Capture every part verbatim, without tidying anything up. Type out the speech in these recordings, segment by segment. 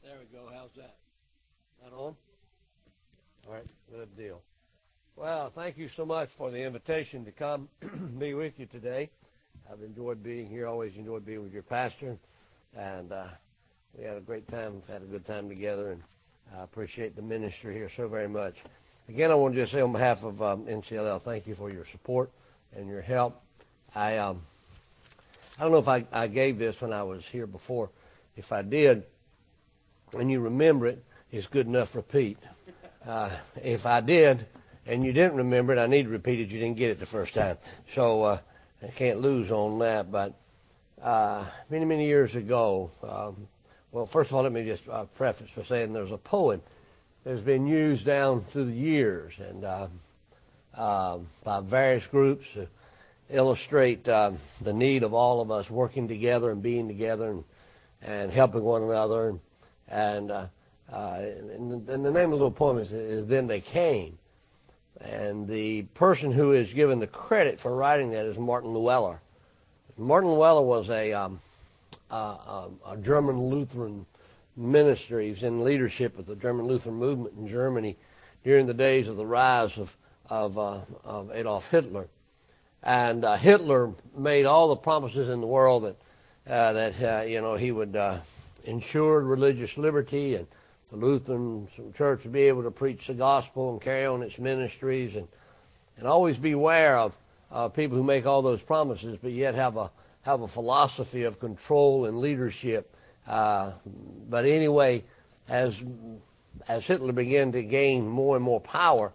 There we go. How's that? That on? All right. Good deal. Well, thank you so much for the invitation to come be with you today. I've enjoyed being here. Always enjoyed being with your pastor, and uh, we had a great time. We've had a good time together, and I appreciate the ministry here so very much. Again, I want to just say on behalf of um, N C L L, thank you for your support and your help. I um, I don't know if I, I gave this when I was here before. If I did, and you remember it, it's good enough repeat. Uh, if I did, and you didn't remember it, I need to repeat it. You didn't get it the first time. So uh, I can't lose on that. But uh, many, many years ago, um, well, first of all, let me just uh, preface by saying there's a poem that's been used down through the years and uh, uh, by various groups to illustrate uh, the need of all of us working together and being together and, and helping one another. And, and, uh, uh, and, and the name of the little poem is, is Then They Came. And the person who is given the credit for writing that is Martin Luther. Martin Luther was a, um, uh, a German Lutheran minister. He was in leadership of the German Lutheran movement in Germany during the days of the rise of, of, uh, of Adolf Hitler. And uh, Hitler made all the promises in the world that, uh, that uh, you know, he would uh, ensure religious liberty and the Lutheran Church would be able to preach the gospel and carry on its ministries, and, and always beware of uh, people who make all those promises but yet have a have a philosophy of control and leadership. Uh, but anyway, as as Hitler began to gain more and more power,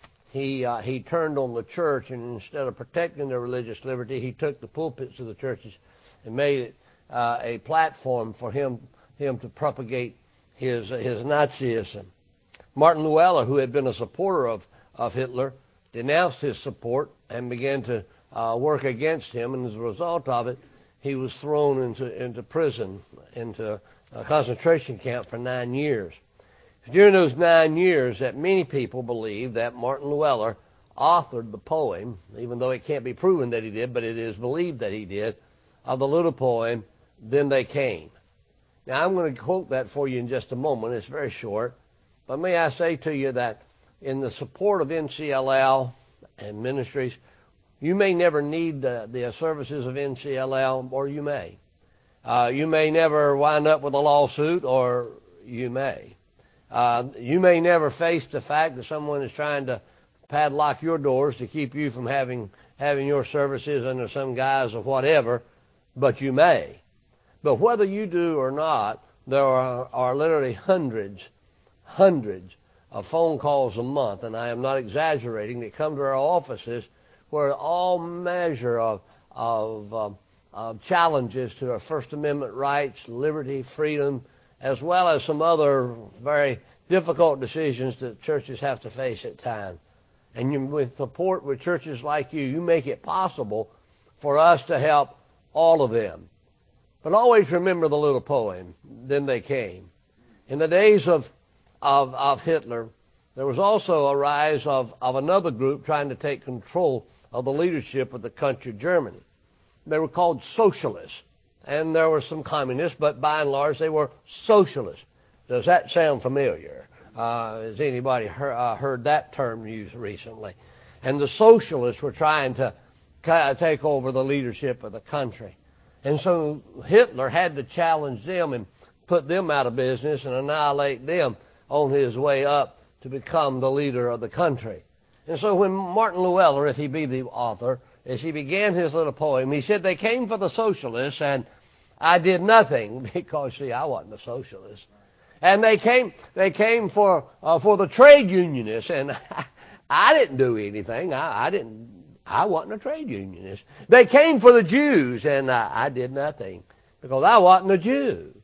he uh, he turned on the church, and instead of protecting their religious liberty, he took the pulpits of the churches and made it uh, a platform for him him to propagate his his Nazism. Martin Luther, who had been a supporter of, of Hitler, denounced his support and began to uh, work against him, and as a result of it, he was thrown into, into prison, into a concentration camp for nine years. During those nine years, that many people believe that Martin Luther authored the poem, even though it can't be proven that he did, but it is believed that he did, of the little poem, Then They Came. Now, I'm going to quote that for you in just a moment. It's very short. But may I say to you that in the support of N C L L and ministries, you may never need the, the services of N C L L, or you may. Uh, you may never wind up with a lawsuit, or you may. Uh, you may never face the fact that someone is trying to padlock your doors to keep you from having having your services under some guise of whatever, but you may. But whether you do or not, there are, are literally hundreds, hundreds of phone calls a month, and I am not exaggerating, that come to our offices where all measure of, of, um, of challenges to our First Amendment rights, liberty, freedom, as well as some other very difficult decisions that churches have to face at times. And you, with support with churches like you, you make it possible for us to help all of them. But always remember the little poem, Then They Came. In the days of, of, of Hitler, there was also a rise of, of another group trying to take control of the leadership of the country, Germany. They were called socialists. And there were some communists, but by and large they were socialists. Does that sound familiar? Uh, has anybody heard, uh, heard that term used recently? And the socialists were trying to kind of take over the leadership of the country. And so Hitler had to challenge them and put them out of business and annihilate them on his way up to become the leader of the country. And so when Martin Luther, if he be the author, as he began his little poem, he said, they came for the socialists and I did nothing because, see, I wasn't a socialist. And they came they came for uh, for the trade unionists, and I didn't do anything. I, I didn't I wasn't a trade unionist. They came for the Jews, and I, I did nothing because I wasn't a Jew.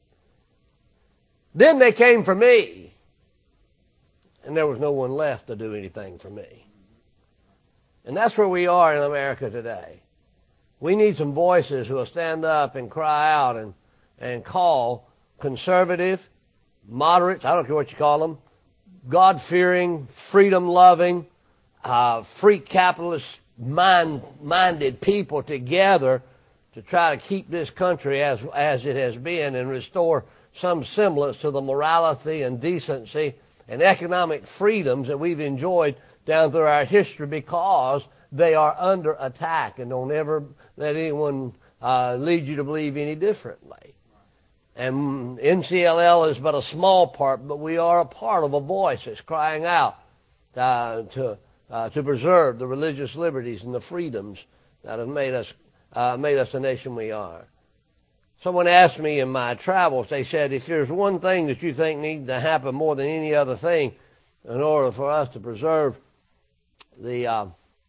Then they came for me, and there was no one left to do anything for me. And that's where we are in America today. We need some voices who will stand up and cry out and, and call conservative, moderates, I don't care what you call them, God-fearing, freedom-loving, uh, free capitalist mind, minded people together to try to keep this country as, as it has been and restore some semblance to the morality and decency and economic freedoms that we've enjoyed down through our history, because they are under attack, and don't ever let anyone uh, lead you to believe any differently. And N C L L is but a small part, but we are a part of a voice that's crying out uh, to uh, to preserve the religious liberties and the freedoms that have made us uh, made us the nation we are. Someone asked me in my travels, they said, if there's one thing that you think needs to happen more than any other thing in order for us to preserve the uh,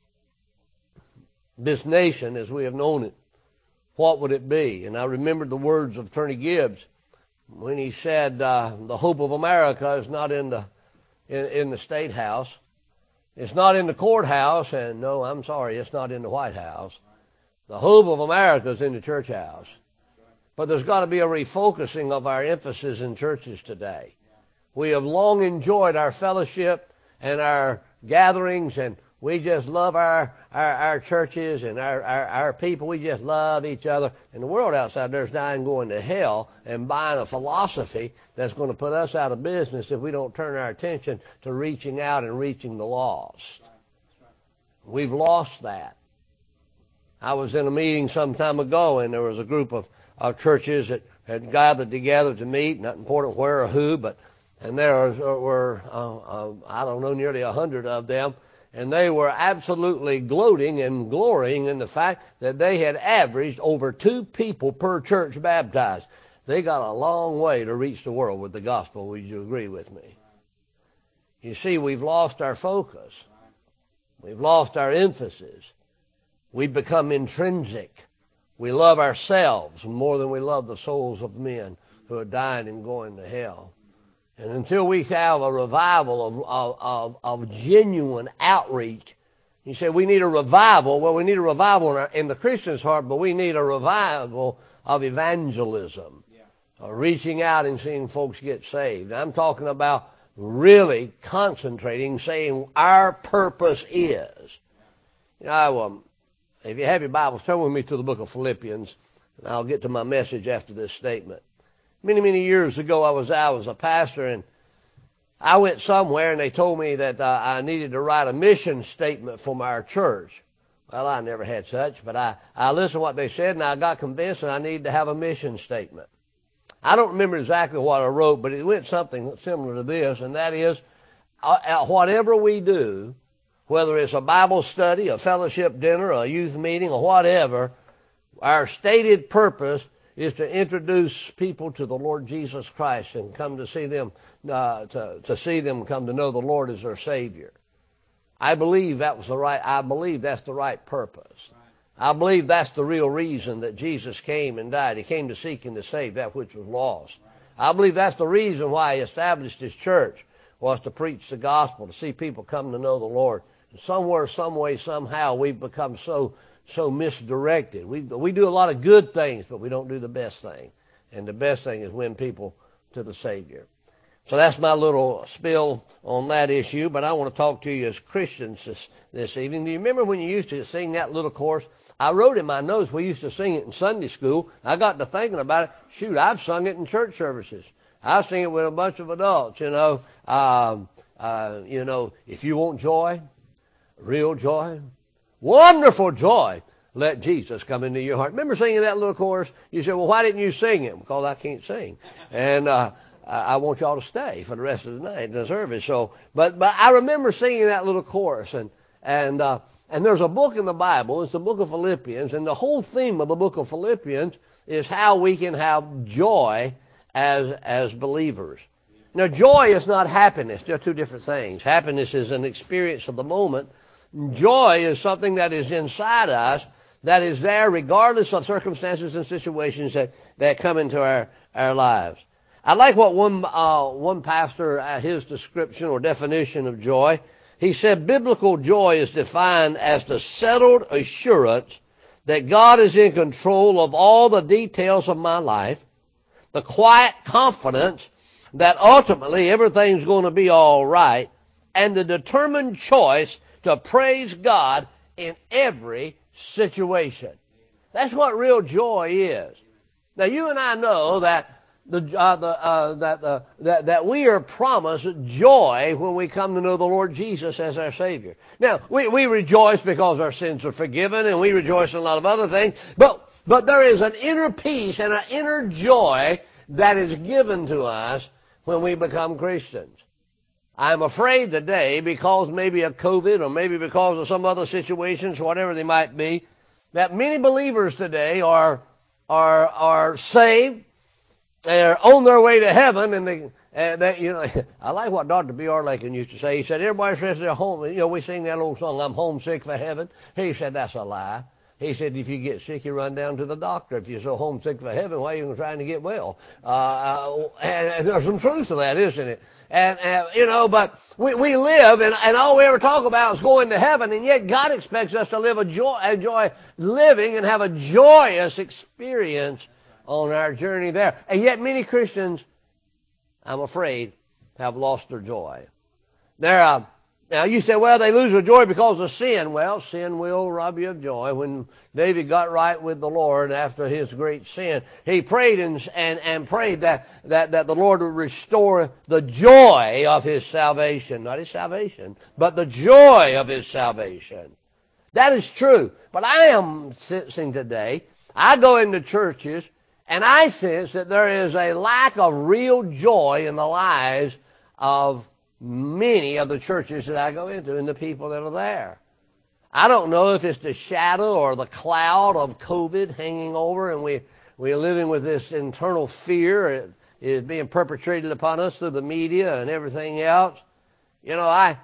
this nation as we have known it, what would it be? And I remembered the words of Attorney Gibbs when he said, uh, the hope of America is not in the in, in the State House. It's not in the courthouse, and no, I'm sorry, it's not in the White House. The hope of America is in the church house. But there's got to be a refocusing of our emphasis in churches today. We have long enjoyed our fellowship and our gatherings, and we just love our, our, our churches and our, our, our people. We just love each other. And the world outside there is dying, going to hell and buying a philosophy that's going to put us out of business if we don't turn our attention to reaching out and reaching the lost. We've lost that. I was in a meeting some time ago, and there was a group of, of churches that had gathered together to meet, not important where or who, but and there was, were, uh, uh, I don't know, nearly a hundred of them. And they were absolutely gloating and glorying in the fact that they had averaged over two people per church baptized. They got a long way to reach the world with the gospel. Would you agree with me? You see, we've lost our focus. We've lost our emphasis. We've become intrinsic. We love ourselves more than we love the souls of men who are dying and going to hell. And until we have a revival of, of, of, of genuine outreach, you say we need a revival. Well, we need a revival in, our, in the Christian's heart, but we need a revival of evangelism, yeah. uh, reaching out and seeing folks get saved. I'm talking about really concentrating, saying our purpose is. You know, um, if you have your Bibles, turn with me to the book of Philippians, and I'll get to my message after this statement. Many, many years ago, I was I was a pastor, and I went somewhere, and they told me that uh, I needed to write a mission statement for our church. Well, I never had such, but I, I listened to what they said, and I got convinced that I needed to have a mission statement. I don't remember exactly what I wrote, but it went something similar to this, and that is, uh, whatever we do, whether it's a Bible study, a fellowship dinner, a youth meeting, or whatever, our stated purpose is to introduce people to the Lord Jesus Christ and come to see them, uh, to, to see them come to know the Lord as their Savior. I believe that was the right, I believe that's the right purpose. I believe that's the real reason that Jesus came and died. He came to seek and to save that which was lost. I believe that's the reason why he established his church, was to preach the gospel, to see people come to know the Lord. And somewhere, some way, somehow, we've become so so misdirected. We we do a lot of good things, but we don't do the best thing. And the best thing is win people to the Savior. So that's my little spill on that issue, but I want to talk to you as Christians this, this evening. Do you remember when you used to sing that little chorus? I wrote in my notes, we used to sing it in Sunday school. I got to thinking about it. Shoot, I've sung it in church services. I sing it with a bunch of adults, you know. Um, uh, you know, if you want joy, real joy, wonderful joy, let Jesus come into your heart. Remember singing that little chorus? You said, well, why didn't you sing it? Because I can't sing. And uh, I want y'all to stay for the rest of the night in the service. So, but but I remember singing that little chorus. And and uh, and there's a book in the Bible. It's the book of Philippians. And the whole theme of the book of Philippians is how we can have joy as as believers. Now, joy is not happiness. They're two different things. Happiness is an experience of the moment. Joy is something that is inside us, that is there regardless of circumstances and situations that, that come into our, our lives. I like what one uh, one pastor, uh, his description or definition of joy, he said biblical joy is defined as the settled assurance that God is in control of all the details of my life, the quiet confidence that ultimately everything's going to be all right, and the determined choice to praise God in every situation. That's what real joy is. Now, you and I know that the, uh, the, uh, that, uh, that, that we are promised joy when we come to know the Lord Jesus as our Savior. Now, we, we rejoice because our sins are forgiven, and we rejoice in a lot of other things, but, but there is an inner peace and an inner joy that is given to us when we become Christians. I'm afraid today, because maybe of COVID or maybe because of some other situations, whatever they might be, that many believers today are, are, are saved. They're on their way to heaven, and they, and they, you know, I like what Doctor B R. Lakin used to say. He said, everybody says they're home. You know, we sing that old song, I'm homesick for heaven. He said, that's a lie. He said, if you get sick, you run down to the doctor. If you're so homesick for heaven, why are you trying to get well? Uh, uh, and, and there's some truth to that, isn't it? And, uh, you know, but we, we live, and, and all we ever talk about is going to heaven, and yet God expects us to live a joy, enjoy living and have a joyous experience on our journey there. And yet many Christians, I'm afraid, have lost their joy. They're, uh, now you say, well, they lose their joy because of sin. Well, sin will rob you of joy. When David got right with the Lord after his great sin, he prayed and, and, and prayed that, that, that the Lord would restore the joy of his salvation. Not his salvation, but the joy of his salvation. That is true. But I am sensing today, I go into churches, and I sense that there is a lack of real joy in the lives of many of the churches that I go into and the people that are there. I don't know if it's the shadow or the cloud of COVID hanging over, and we, we're living with this internal fear. It is being perpetrated upon us through the media and everything else. You know, I,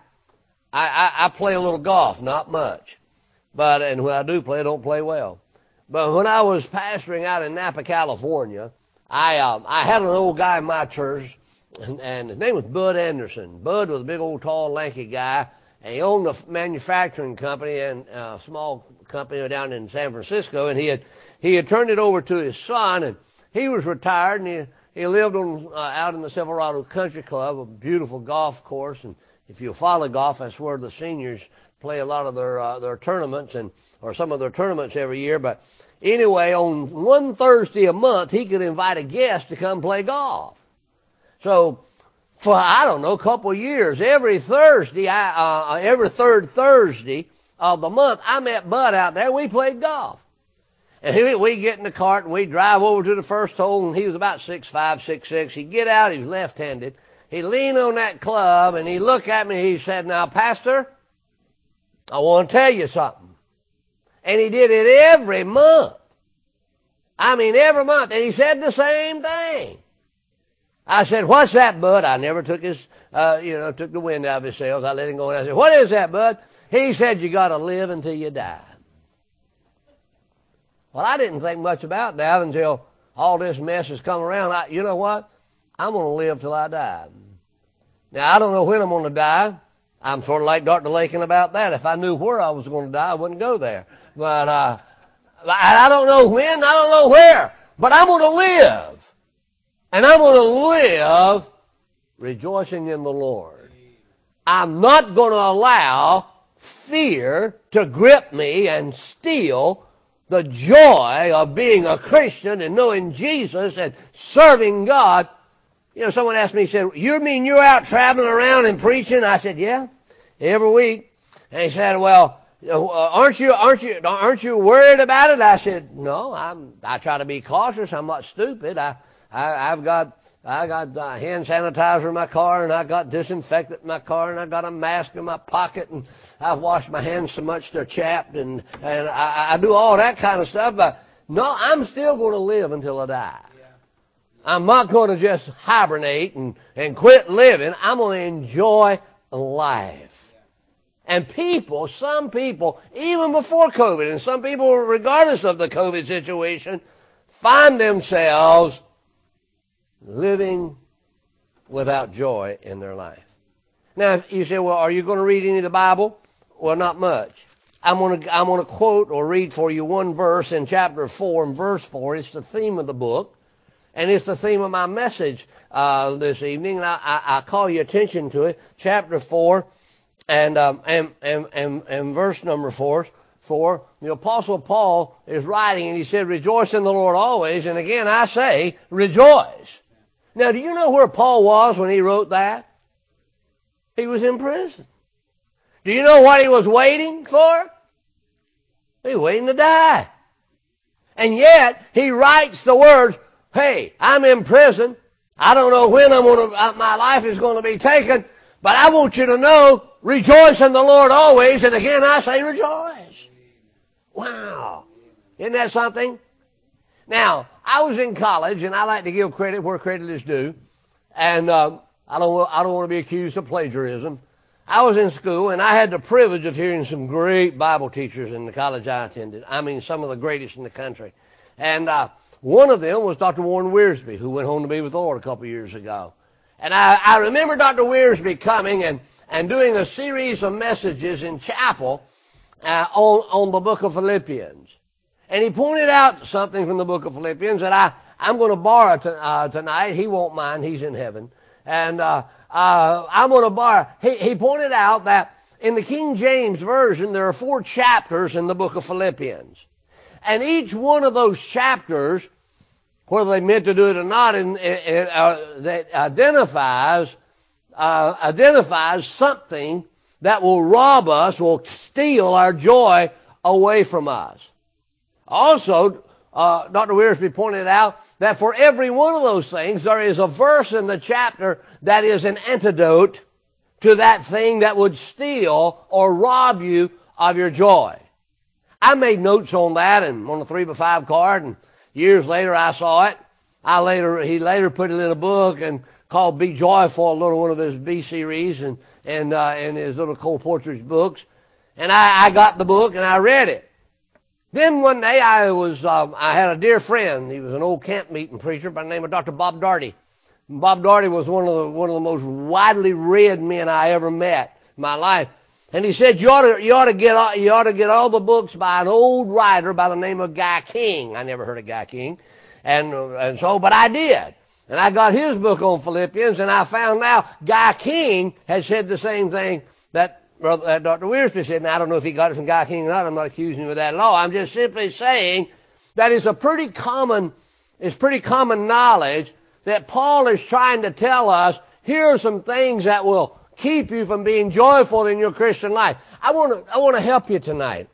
I, I play a little golf, not much. But, and when I do play, I don't play well. But when I was pastoring out in Napa, California, I um, I had an old guy in my church, and, and his name was Bud Anderson. Bud was a big old tall lanky guy, and he owned a manufacturing company and a small company down in San Francisco, and he had he had turned it over to his son, and he was retired, and he he lived on uh, out in the Silverado Country Club, a beautiful golf course, and if you follow golf, that's where the seniors play a lot of their uh, their tournaments and or some of their tournaments every year. But anyway, on one Thursday a month, he could invite a guest to come play golf. So for, I don't know, a couple of years, every Thursday, I, uh, every third Thursday of the month, I met Bud out there. We played golf. And he, we get in the cart and we drive over to the first hole, and he was about six five, six six. He'd get out, he was left-handed. He'd lean on that club and he'd look at me, he said, now, Pastor, I want to tell you something. And he did it every month. I mean, every month. And he said the same thing. I said, what's that, Bud? I never took his, uh, you know, took the wind out of his sails. I let him go, and I said, what is that, Bud? He said, you got to live until you die. Well, I didn't think much about that until all this mess has come around. I, you know what? I'm going to live till I die. Now, I don't know when I'm going to die. I'm sort of like Doctor Lakin about that. If I knew where I was going to die, I wouldn't go there. But uh, I don't know when, I don't know where, but I'm going to live. And I'm going to live rejoicing in the Lord. I'm not going to allow fear to grip me and steal the joy of being a Christian and knowing Jesus and serving God. You know, someone asked me, he said, you mean you're out traveling around and preaching? I said, yeah, every week. And he said, well, aren't you, aren't you, aren't you worried about it? I said, no, I'm, I try to be cautious. I'm not stupid. I, I, I've got, I got uh, hand sanitizer in my car, and I got disinfectant in my car, and I got a mask in my pocket, and I've washed my hands so much they're chapped, and, and I, I do all that kind of stuff. But no, I'm still going to live until I die. I'm not going to just hibernate and, and quit living. I'm going to enjoy life. And people, some people, even before COVID, and some people, regardless of the COVID situation, find themselves living without joy in their life. Now, you say, well, are you going to read any of the Bible? Well, not much. I'm going to, I'm going to quote or read for you one verse in chapter four and verse four. It's the theme of the book. And it's the theme of my message uh, this evening, and I, I, I call your attention to it. Chapter four and um, and, and and and verse number four. for the Apostle Paul is writing, and he said, rejoice in the Lord always. And again, I say, rejoice. Now, do you know where Paul was when he wrote that? He was in prison. Do you know what he was waiting for? He was waiting to die. And yet, he writes the words, hey, I'm in prison. I don't know when I'm going to, my life is going to be taken, but I want you to know, rejoice in the Lord always. And again, I say rejoice. Wow. Isn't that something? Now, I was in college, and I like to give credit where credit is due. And um, I don't, I don't want to be accused of plagiarism. I was in school, and I had the privilege of hearing some great Bible teachers in the college I attended. I mean, some of the greatest in the country. And uh, one of them was Doctor Warren Wiersbe, who went home to be with the Lord a couple of years ago. And I, I remember Doctor Wiersbe coming and, and doing a series of messages in chapel uh, on, on the book of Philippians. And he pointed out something from the book of Philippians that I, I'm going to borrow to, uh, tonight. He won't mind. He's in heaven. And uh, uh, I'm going to borrow. He, he pointed out that in the King James Version, there are four chapters in the book of Philippians. And each one of those chapters, whether they meant to do it or not, in, in, in, uh, that identifies, uh, identifies something that will rob us, will steal our joy away from us. Also, uh, Doctor Wiersbe pointed out that for every one of those things, there is a verse in the chapter that is an antidote to that thing that would steal or rob you of your joy. I made notes on that and on a three by five card, and years later I saw it. I later, he later put it in a book and called Be Joyful, a little one of his B series and, and, uh, in his little Cole Portridge books. And I, I got the book and I read it. Then one day I was, um, I had a dear friend. He was an old camp meeting preacher by the name of Doctor Bob Darty. And Bob Darty was one of the, one of the most widely read men I ever met in my life. And he said, you ought to, you ought to get, all, you ought to get all the books by an old writer by the name of Guy King. I never heard of Guy King. And, and so, but I did. And I got his book on Philippians, and I found out Guy King had said the same thing that Brother, uh, Doctor Wiersbe said. Now, I don't know if he got it from Guy King or not. I'm not accusing him of that at all. I'm just simply saying that it's a pretty common, it's pretty common knowledge that Paul is trying to tell us, here are some things that will keep you from being joyful in your Christian life. I want to, I want to help you tonight.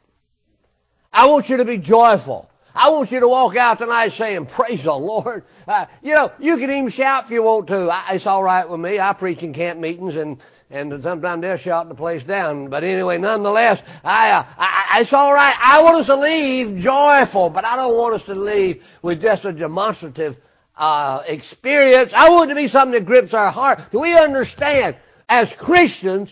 I want you to be joyful. I want you to walk out tonight saying, praise the Lord. Uh, you know, you can even shout if you want to. I, it's all right with me. I preach in camp meetings, and And sometimes they're shouting the place down. But anyway, nonetheless, I, uh, I, it's all right. I want us to leave joyful, but I don't want us to leave with just a demonstrative uh, experience. I want it to be something that grips our heart. Do we understand, as Christians,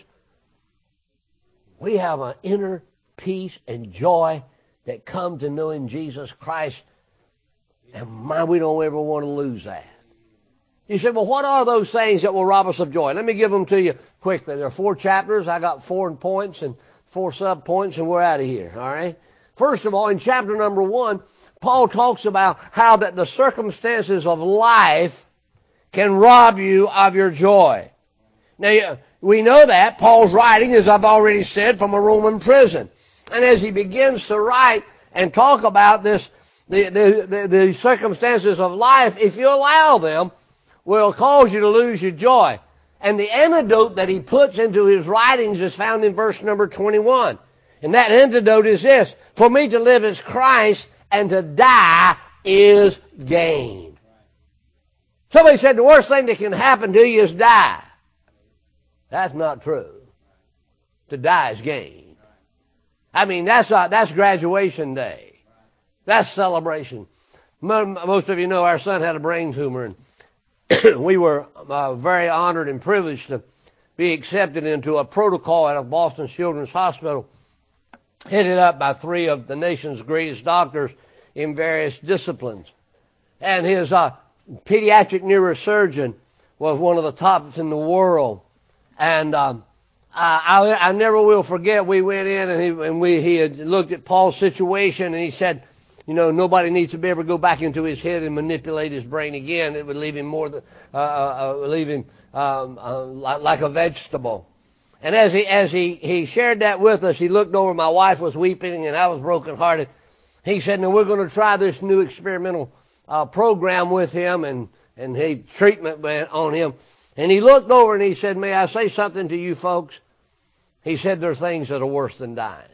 we have an inner peace and joy that comes in knowing Jesus Christ, and my, we don't ever want to lose that. You said, well, what are those things that will rob us of joy? Let me give them to you quickly. There are four chapters. I got four points and four sub-points, and we're out of here, all right? First of all, in chapter number one, Paul talks about how that the circumstances of life can rob you of your joy. Now, we know that. Paul's writing, as I've already said, from a Roman prison. And as he begins to write and talk about this, the, the, the, the circumstances of life, if you allow them, will cause you to lose your joy. And the antidote that he puts into his writings is found in verse number twenty-one. And that antidote is this: for me to live is Christ, and to die is gain. Somebody said the worst thing that can happen to you is die. That's not true. To die is gain. I mean, that's uh, that's graduation day. That's celebration. Most of you know our son had a brain tumor, and we were uh, very honored and privileged to be accepted into a protocol at a Boston Children's Hospital, headed up by three of the nation's greatest doctors in various disciplines. And his uh, pediatric neurosurgeon was one of the tops in the world. And um, I, I, I never will forget, we went in and, he, and we, he had looked at Paul's situation, and he said, you know, nobody needs to be able to go back into his head and manipulate his brain again. It would leave him more than, uh, uh, leave him um, uh, like, like a vegetable. And as he as he, he shared that with us, he looked over. My wife was weeping, and I was brokenhearted. He said, "Now we're going to try this new experimental uh, program with him, and and he treatment on him." And he looked over and he said, "May I say something to you folks?" He said, "There are things that are worse than dying."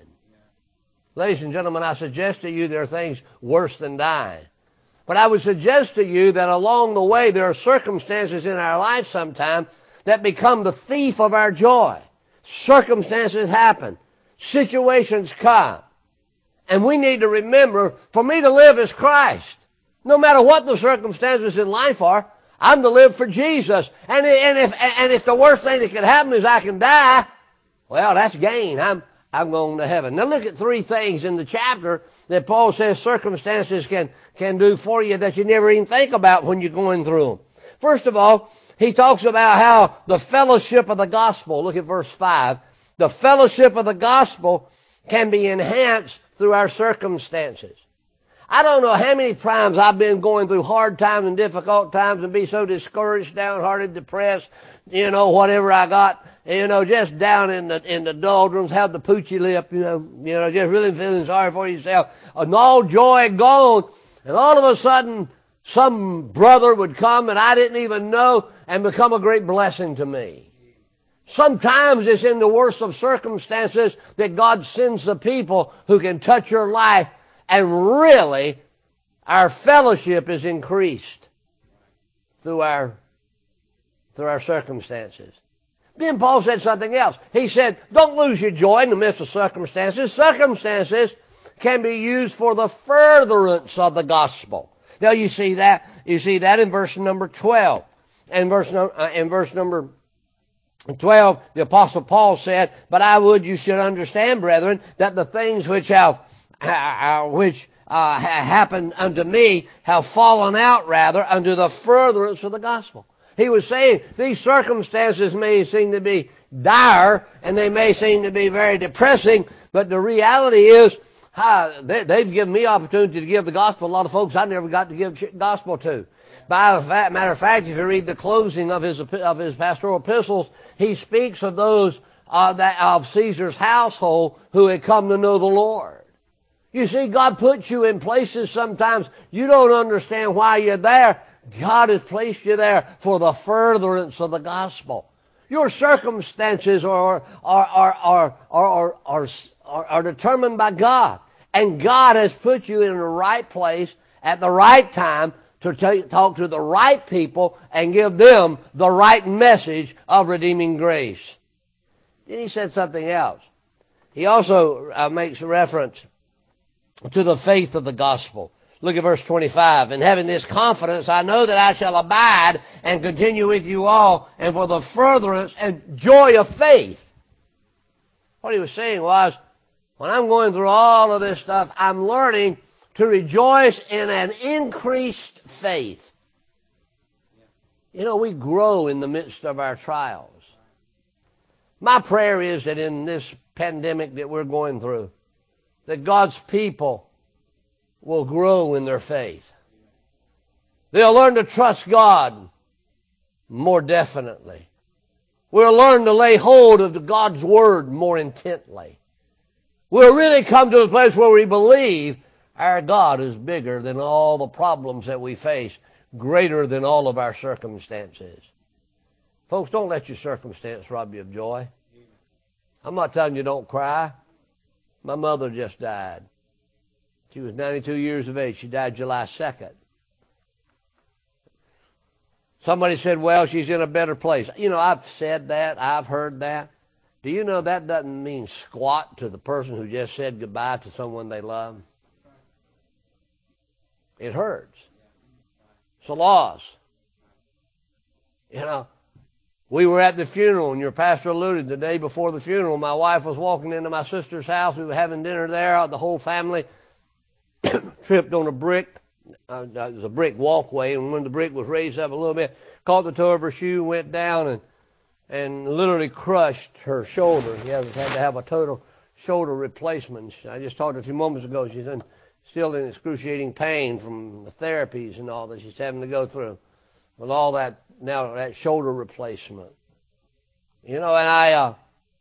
Ladies and gentlemen, I suggest to you there are things worse than dying. But I would suggest to you that along the way there are circumstances in our life sometimes that become the thief of our joy. Circumstances happen. Situations come. And we need to remember, for me to live is Christ. No matter what the circumstances in life are, I'm to live for Jesus. And, and, if, and if the worst thing that can happen is I can die, well, that's gain. I'm, I'm going to heaven. Now look at three things in the chapter that Paul says circumstances can, can do for you that you never even think about when you're going through them. First of all, he talks about how the fellowship of the gospel, look at verse five, the fellowship of the gospel can be enhanced through our circumstances. I don't know how many times I've been going through hard times and difficult times and be so discouraged, downhearted, depressed, you know, whatever I got, you know, just down in the in the doldrums, have the poochy lip, you know, you know, just really feeling sorry for yourself, and all joy gone, and all of a sudden some brother would come that I didn't even know and become a great blessing to me. Sometimes it's in the worst of circumstances that God sends the people who can touch your life, and really our fellowship is increased through our through our circumstances. Then Paul said something else. He said, don't lose your joy in the midst of circumstances. Circumstances can be used for the furtherance of the gospel. Now you see that, you see that in verse number twelve. And verse, uh, in verse number twelve, the Apostle Paul said, but I would you should understand, brethren, that the things which have, uh, which uh, ha- happened unto me have fallen out rather unto the furtherance of the gospel. He was saying these circumstances may seem to be dire and they may seem to be very depressing, but the reality is uh, they, they've given me opportunity to give the gospel. A lot of folks I never got to give gospel to. By the fact, matter of fact, if you read the closing of his of his pastoral epistles, he speaks of those uh, that of Caesar's household who had come to know the Lord. You see, God puts you in places sometimes you don't understand why you're there. God has placed you there for the furtherance of the gospel. Your circumstances are are are are are are, are, are determined by God, and God has put you in the right place at the right time to t- talk to the right people and give them the right message of redeeming grace. Then he said something else. He also uh, makes reference to the faith of the gospel. Look at verse twenty-five. And having this confidence, I know that I shall abide and continue with you all, and for the furtherance and joy of faith. What he was saying was, when I'm going through all of this stuff, I'm learning to rejoice in an increased faith. You know, we grow in the midst of our trials. My prayer is that in this pandemic that we're going through, that God's people will grow in their faith. They'll learn to trust God more definitely. We'll learn to lay hold of God's Word more intently. We'll really come to the place where we believe our God is bigger than all the problems that we face, greater than all of our circumstances. Folks, don't let your circumstance rob you of joy. I'm not telling you don't cry. My mother just died. She was ninety-two years of age. She died July second. Somebody said, well, she's in a better place. You know, I've said that. I've heard that. Do you know that doesn't mean squat to the person who just said goodbye to someone they love? It hurts. It's a loss. You know, we were at the funeral, and your pastor alluded, the day before the funeral, my wife was walking into my sister's house. We were having dinner there, the whole family. Tripped on a brick. Uh, it was a brick walkway, and when the brick was raised up a little bit, caught the toe of her shoe, went down, and and literally crushed her shoulder. She had to have a total shoulder replacement. I just talked a few moments ago. She's in, still in excruciating pain from the therapies and all that she's having to go through with all that now that shoulder replacement. You know, and I uh,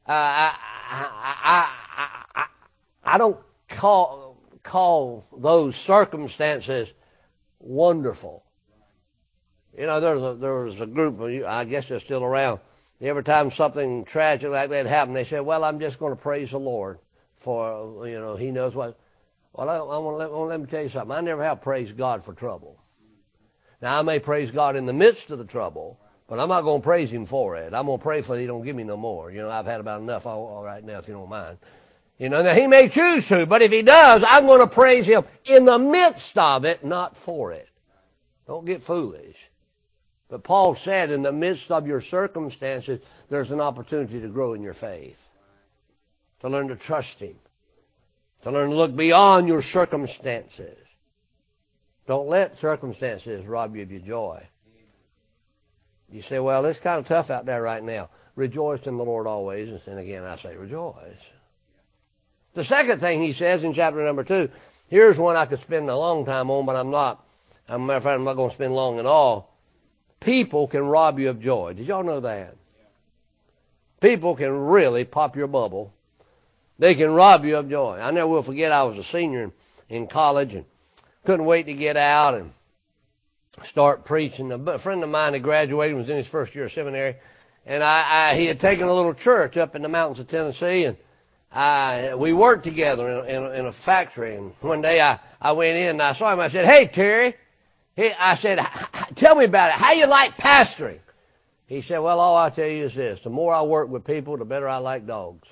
Uh, I, I, I, I, I don't call, call those circumstances wonderful. You know, there was a, there was a group of you, I guess they're still around. Every time something tragic like that happened, they said, well, I'm just going to praise the Lord for, you know, he knows what. Well, I, I want to let, let me tell you something. I never have praised God for trouble. Now, I may praise God in the midst of the trouble, but I'm not going to praise him for it. I'm going to pray for it. He don't give me no more. You know, I've had about enough all, all right now, if you don't mind. You know, now he may choose to, but if he does, I'm going to praise him in the midst of it, not for it. Don't get foolish. But Paul said in the midst of your circumstances, there's an opportunity to grow in your faith, to learn to trust him, to learn to look beyond your circumstances. Don't let circumstances rob you of your joy. You say, well, it's kind of tough out there right now. Rejoice in the Lord always. And again, I say rejoice. The second thing he says in chapter number two, here's one I could spend a long time on, but I'm not. As a matter of fact, I'm not going to spend long at all. People can rob you of joy. Did y'all know that? People can really pop your bubble. They can rob you of joy. I never will forget I was a senior in, in college and couldn't wait to get out and start preaching. A friend of mine had graduated, was in his first year of seminary, and I, I he had taken a little church up in the mountains of Tennessee, and I, we worked together in, in, in a factory. And one day I, I went in and I saw him. I said, hey, Terry. He, I said, tell me about it. How you like pastoring? He said, well, all I'll tell you is this. The more I work with people, the better I like dogs.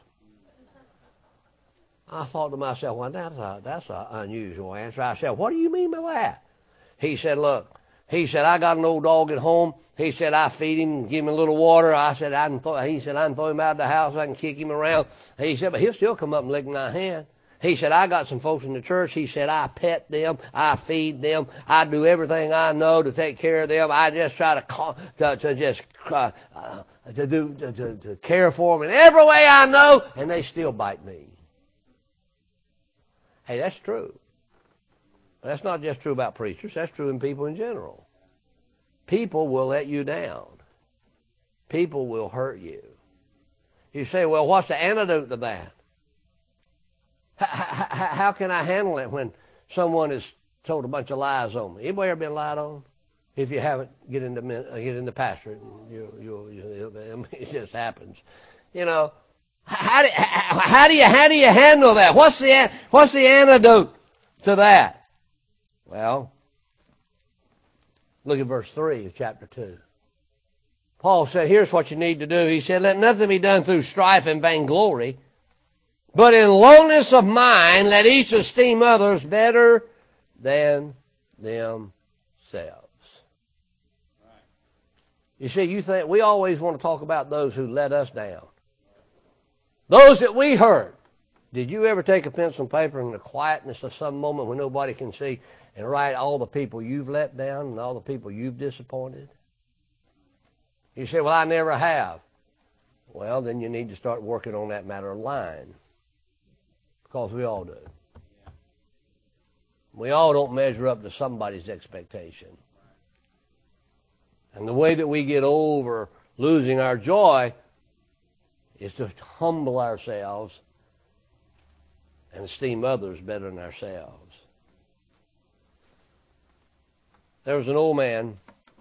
I thought to myself, well, that's a, that's an unusual answer. I said, what do you mean by that? He said, look, he said, I got an old dog at home. He said, I feed him, give him a little water. I said, I can throw, he said, I can throw him out of the house. I can kick him around. He said, but he'll still come up and lick my hand. He said, I got some folks in the church. He said, I pet them. I feed them. I do everything I know to take care of them. I just try to call, to, to just uh, uh, to do to, to, to care for them in every way I know, and they still bite me. Hey, that's true. That's not just true about preachers. That's true in people in general. People will let you down. People will hurt you. You say, well, what's the antidote to that? How can I handle it when someone has told a bunch of lies on me? Anybody ever been lied on? If you haven't, get into get into pastorate. You, you, you, it just happens. You know, how do how do you how do you handle that? What's the what's the antidote to that? Well, look at verse three of chapter two. Paul said, "Here's what you need to do." He said, "Let nothing be done through strife and vainglory, but in lowliness of mind, let each esteem others better than themselves." You see, you think we always want to talk about those who let us down, those that we hurt. Did you ever take a pencil and paper in the quietness of some moment when nobody can see and write all the people you've let down and all the people you've disappointed? You say, well, I never have. Well, then you need to start working on that matter of lying, because we all do. We all don't measure up to somebody's expectation. And the way that we get over losing our joy is to humble ourselves and esteem others better than ourselves. There was an old man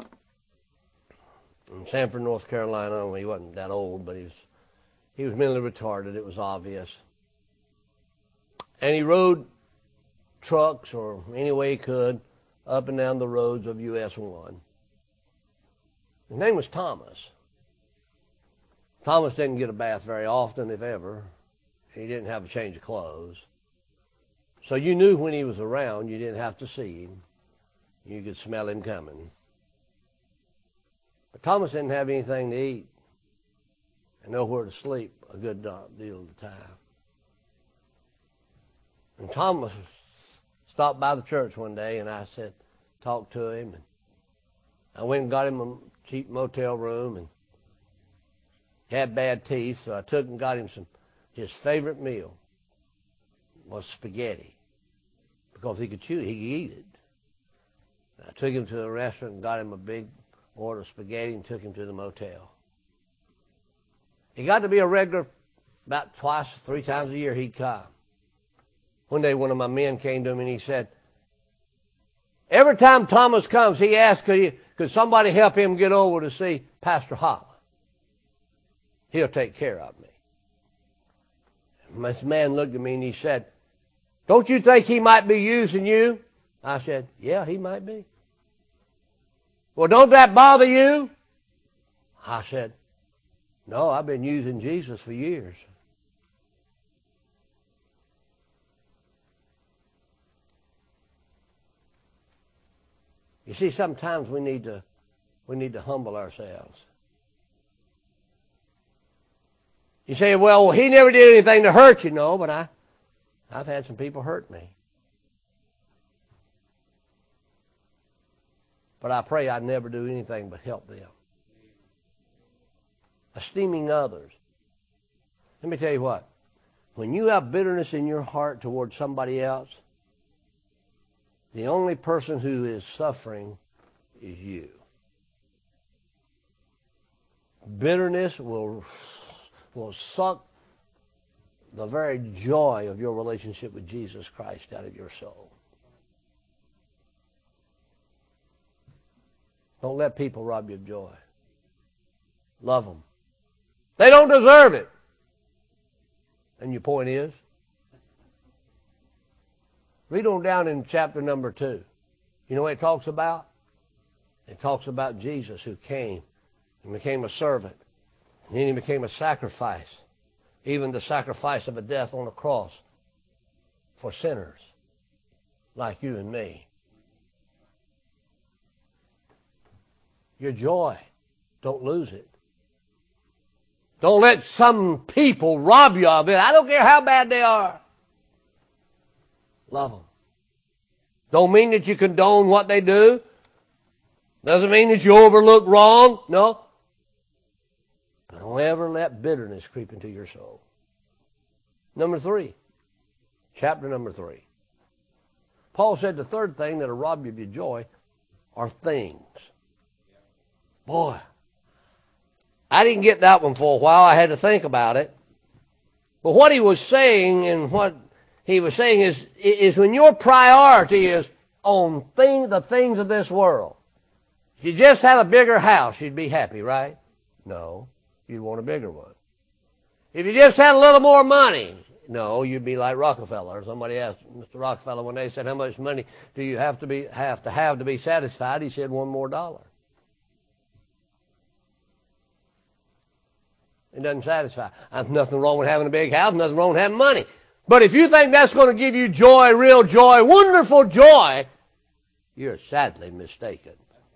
in Sanford, North Carolina. He wasn't that old, but he was, he was mentally retarded. It was obvious. And he rode trucks or any way he could up and down the roads of U S one. His name was Thomas. Thomas didn't get a bath very often, if ever. He didn't have a change of clothes. So you knew when he was around, you didn't have to see him. You could smell him coming. But Thomas didn't have anything to eat and nowhere to sleep a good deal of the time. And Thomas stopped by the church one day, and I said, talked to him. And I went and got him a cheap motel room, and he had bad teeth, so I took and got him some. His favorite meal was spaghetti, because he could chew it, he could eat it. I took him to the restaurant and got him a big order of spaghetti and took him to the motel. He got to be a regular About twice, three times a year he'd come. One day one of my men came to me and he said, every time Thomas comes, he asks, could, he, could somebody help him get over to see Pastor Holland? He'll take care of me. And this man looked at me and he said, don't you think he might be using you? I said, yeah, he might be. Well, don't that bother you? I said, no, I've been using Jesus for years. You see, sometimes we need to we need to humble ourselves. You say, well, he never did anything to hurt you. No, but I, I've had some people hurt me. But I pray I never do anything but help them. Esteeming others. Let me tell you what. When you have bitterness in your heart towards somebody else, the only person who is suffering is you. Bitterness will, will suck the very joy of your relationship with Jesus Christ out of your soul. Don't let people rob you of joy. Love them. They don't deserve it. And your point is? Read on down in chapter number two. You know what it talks about? It talks about Jesus who came and became a servant. And then he became a sacrifice. Even the sacrifice of a death on a cross for sinners like you and me. Your joy, don't lose it. Don't let some people rob you of it. I don't care how bad they are. Love them. Don't mean that you condone what they do. Doesn't mean that you overlook wrong. No. But don't ever let bitterness creep into your soul. Number three. Chapter number three. Paul said the third thing that'll rob you of your joy are things. Boy, I didn't get that one for a while. I had to think about it. But what he was saying and what he was saying is, is when your priority is on thing, the things of this world. If you just had a bigger house, you'd be happy, right? No, you'd want a bigger one. If you just had a little more money, no, you'd be like Rockefeller. Somebody asked Mister Rockefeller when they said, how much money do you have to be have to have to be satisfied? He said, one more dollar. It doesn't satisfy. There's nothing wrong with having a big house, nothing wrong with having money. But if you think that's going to give you joy, real joy, wonderful joy, you're sadly mistaken.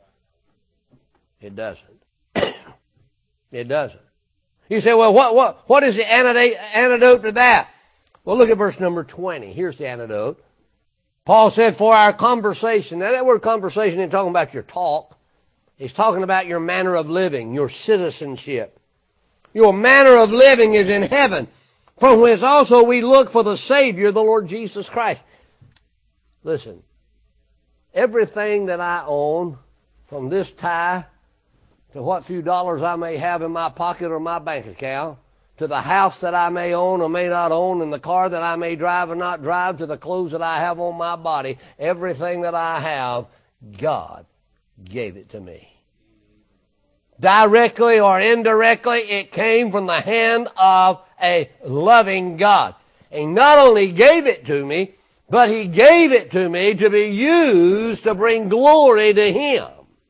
It doesn't. It doesn't. You say, well, what, what, what is the antidote, antidote to that? Well, look at verse number twenty. Here's the antidote. Paul said, for our conversation. Now, that word conversation isn't talking about your talk. He's talking about your manner of living, your citizenship. Your manner of living is in heaven, from whence also we look for the Savior, the Lord Jesus Christ. Listen, everything that I own, from this tie to what few dollars I may have in my pocket or my bank account, to the house that I may own or may not own, and the car that I may drive or not drive, to the clothes that I have on my body, everything that I have, God gave it to me. Directly or indirectly, it came from the hand of a loving God. He not only gave it to me, but He gave it to me to be used to bring glory to Him.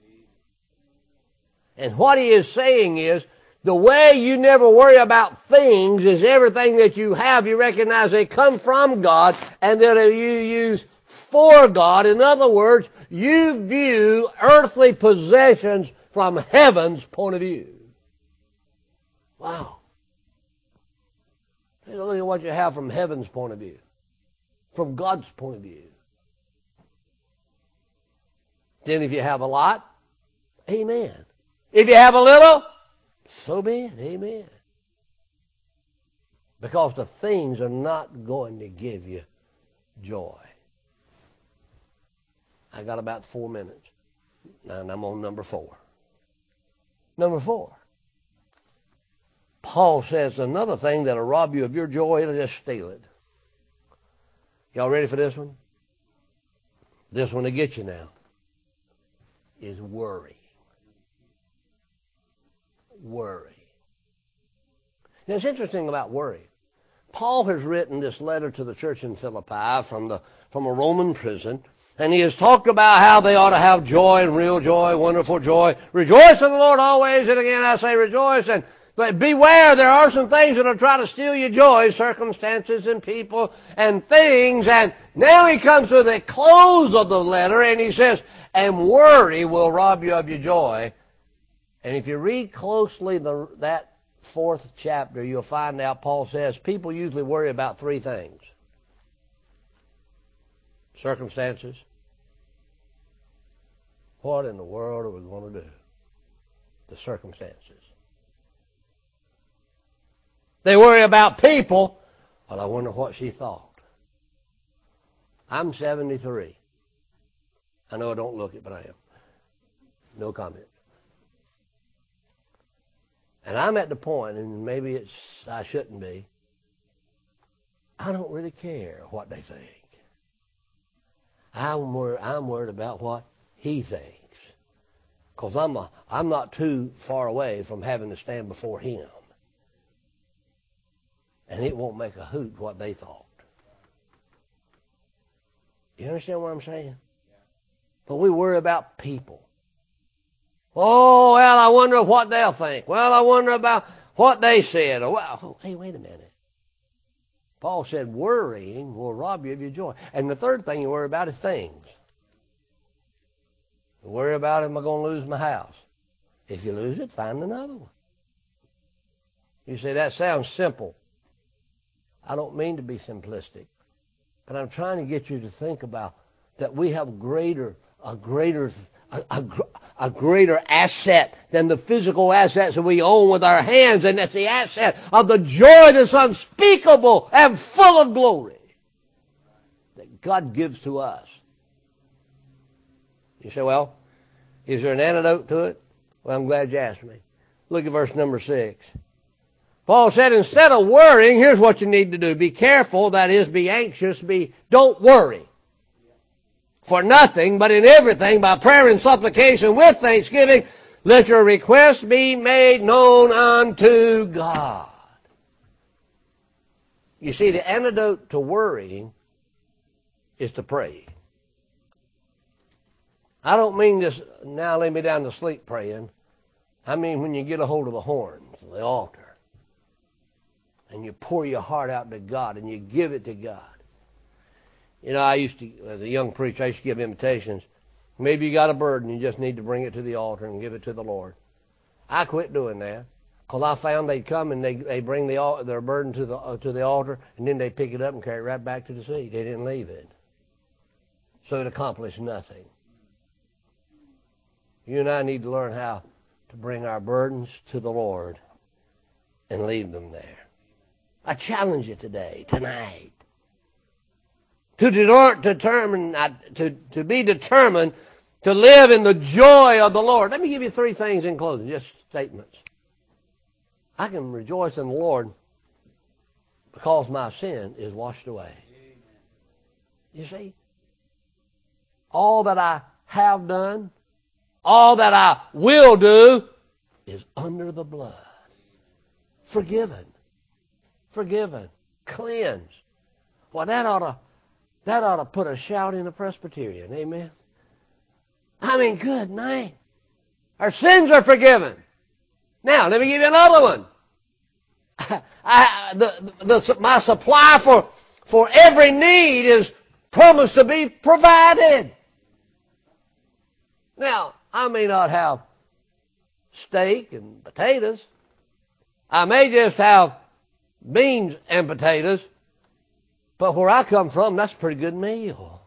And what He is saying is, the way you never worry about things is everything that you have, you recognize they come from God and that you use for God. In other words, you view earthly possessions from heaven's point of view. Wow. Take a look at what you have from heaven's point of view. From God's point of view. Then if you have a lot, amen. If you have a little, so be it, amen. Because the things are not going to give you joy. I got about four minutes. And I'm on number four. Number four. Paul says another thing that'll rob you of your joy, it'll just steal it. Y'all ready for this one? This one to get you now is worry. Worry. Now, it's interesting about worry. Paul has written this letter to the church in Philippi from the from a Roman prison, and he has talked about how they ought to have joy and real joy, wonderful joy. Rejoice in the Lord always, and again I say rejoice. And but beware, there are some things that will try to steal your joy, circumstances and people and things. And now he comes to the close of the letter, and he says, and worry will rob you of your joy. And if you read closely the, that fourth chapter, you'll find out Paul says people usually worry about three things. Circumstances. What in the world are we going to do? The circumstances. They worry about people. Well, I wonder what she thought. I'm seventy-three. I know I don't look it, but I am. No comment. And I'm at the point, and maybe it's I shouldn't be, I don't really care what they think. I'm worried, I'm worried about what he thinks. Because I'm, a, I'm not too far away from having to stand before him. And it won't make a hoot what they thought. You understand what I'm saying? But we worry about people. Oh, well, I wonder what they'll think. Well, I wonder about what they said. Or, well, oh, hey, wait a minute. Paul said worrying will rob you of your joy. And the third thing you worry about is things. You worry about, am I going to lose my house? If you lose it, find another one. You say, that sounds simple. I don't mean to be simplistic, but I'm trying to get you to think about that we have greater, a greater, a, a, a greater asset than the physical assets that we own with our hands, and that's the asset of the joy that's unspeakable and full of glory that God gives to us. You say, well, is there an antidote to it? Well, I'm glad you asked me. Look at verse number six. Paul said, instead of worrying, here's what you need to do. Be careful, that is, be anxious, be, don't worry. For nothing, but in everything, by prayer and supplication with thanksgiving, let your requests be made known unto God. You see, the antidote to worrying is to pray. I don't mean this, now lay me down to sleep praying. I mean when you get a hold of the horns, the altar, and you pour your heart out to God and you give it to God. You know, I used to, as a young preacher, I used to give invitations. Maybe you got a burden, you just need to bring it to the altar and give it to the Lord. I quit doing that because I found they'd come and they they bring the their burden to the uh, to the altar, and then they pick it up and carry it right back to the seat. They didn't leave it, so it accomplished nothing. You and I need to learn how to bring our burdens to the Lord and leave them there. I challenge you today, tonight, to determine, to, to be determined to live in the joy of the Lord. Let me give you three things in closing, just statements. I can rejoice in the Lord because my sin is washed away. You see, all that I have done, all that I will do is under the blood. Forgiven. Forgiven. Cleansed. Well, that ought to, that ought to put a shout in the Presbyterian. Amen. I mean, good night. Our sins are forgiven. Now, let me give you another one. I, the, the, my supply for, for every need is promised to be provided. Now, I may not have steak and potatoes. I may just have beans and potatoes. But where I come from, that's a pretty good meal.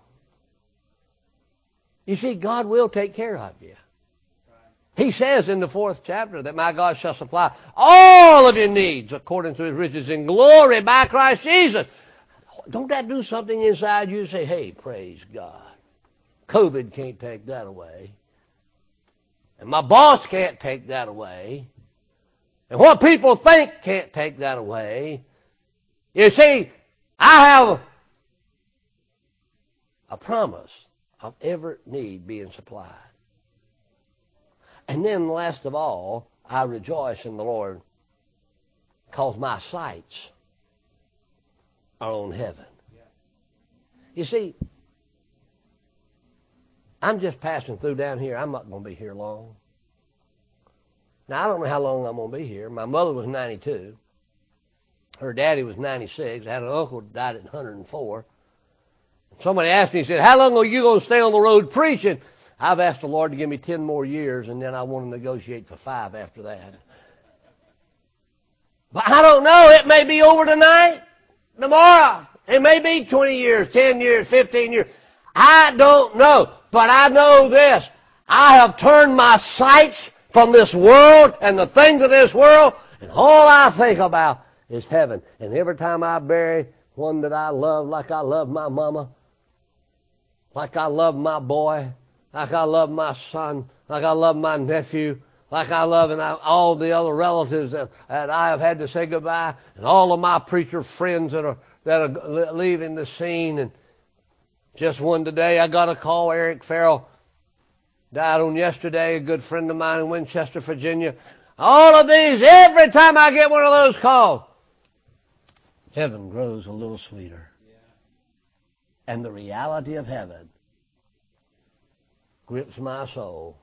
You see, God will take care of you. He says in the fourth chapter that my God shall supply all of your needs according to his riches in glory by Christ Jesus. Don't that do something inside you? Say, hey, praise God. COVID can't take that away. And my boss can't take that away. And what people think can't take that away. You see, I have a promise of every need being supplied. And then last of all, I rejoice in the Lord because my sights are on heaven. You see, I'm just passing through down here. I'm not going to be here long. Now, I don't know how long I'm going to be here. My mother was ninety-two. Her daddy was ninety-six. I had an uncle who died at one hundred four. Somebody asked me, he said, how long are you going to stay on the road preaching? I've asked the Lord to give me ten more years, and then I want to negotiate for five after that. But I don't know. It may be over tonight, tomorrow. It may be twenty years, ten years, fifteen years. I don't know. But I know this. I have turned my sights from this world and the things of this world, and all I think about is heaven. And every time I bury one that I love, like I love my mama, like I love my boy, like I love my son, like I love my nephew, like I love and I, all the other relatives that, that I have had to say goodbye, and all of my preacher friends that are that are leaving the scene. And just one today, I got a call. Eric Farrell died on yesterday, a good friend of mine in Winchester, Virginia. All of these, every time I get one of those calls, heaven grows a little sweeter. And the reality of heaven grips my soul.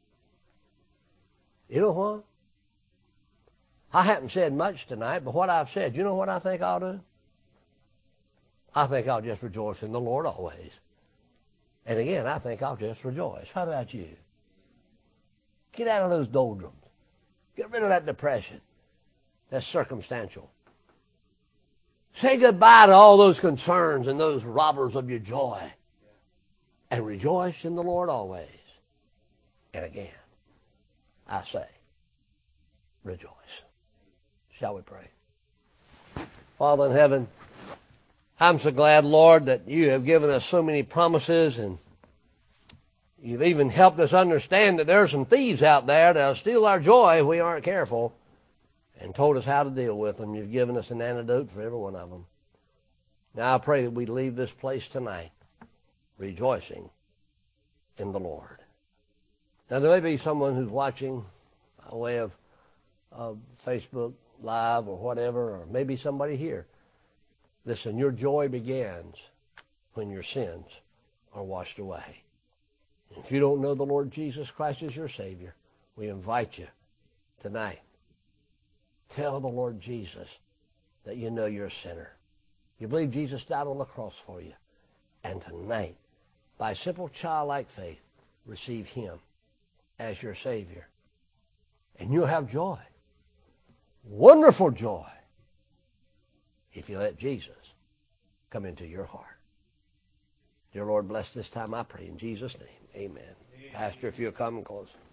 You know what? I haven't said much tonight, but what I've said, you know what I think I'll do? I think I'll just rejoice in the Lord always. And again, I think I'll just rejoice. How about you? Get out of those doldrums. Get rid of that depression. That's circumstantial. Say goodbye to all those concerns and those robbers of your joy. And rejoice in the Lord always. And again, I say, rejoice. Shall we pray? Father in heaven, I'm so glad, Lord, that you have given us so many promises, and you've even helped us understand that there are some thieves out there that'll steal our joy if we aren't careful, and told us how to deal with them. You've given us an antidote for every one of them. Now I pray that we leave this place tonight rejoicing in the Lord. Now there may be someone who's watching by way of, of Facebook Live or whatever, or maybe somebody here. Listen, your joy begins when your sins are washed away. If you don't know the Lord Jesus Christ as your Savior, we invite you tonight. Tell the Lord Jesus that you know you're a sinner. You believe Jesus died on the cross for you. And tonight, by simple childlike faith, receive him as your Savior. And you'll have joy. Wonderful joy. If you let Jesus come into your heart. Dear Lord, bless this time, I pray in Jesus' name. Amen. Amen. Pastor, if you'll come and close.